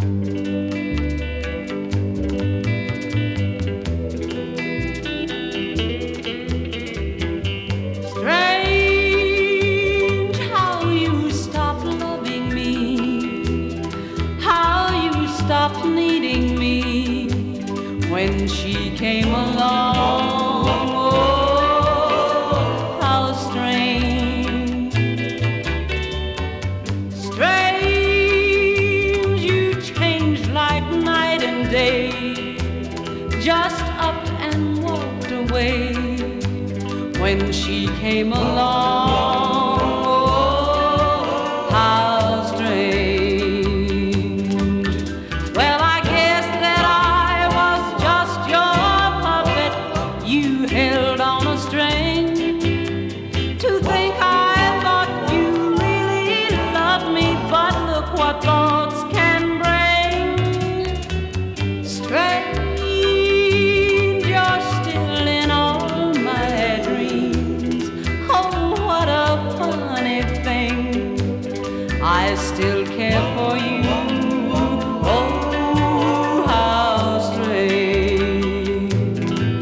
Strange how you stopped loving me, how you stopped needing me when she came along. Oh, how strange. Strange, you changed like night and day, just up and walked away when she came along. Oh, how strange. Well, I guess that I was just your puppet you held on a string. To think I thought you really loved me, but look what thoughts can bring. Strange, you're still in all my dreams. Oh, what a funny thing. I still care for you. Oh, how strange.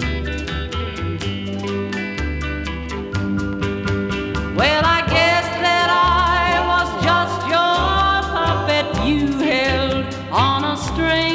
Well, I guess that I was just your puppet you held on a string.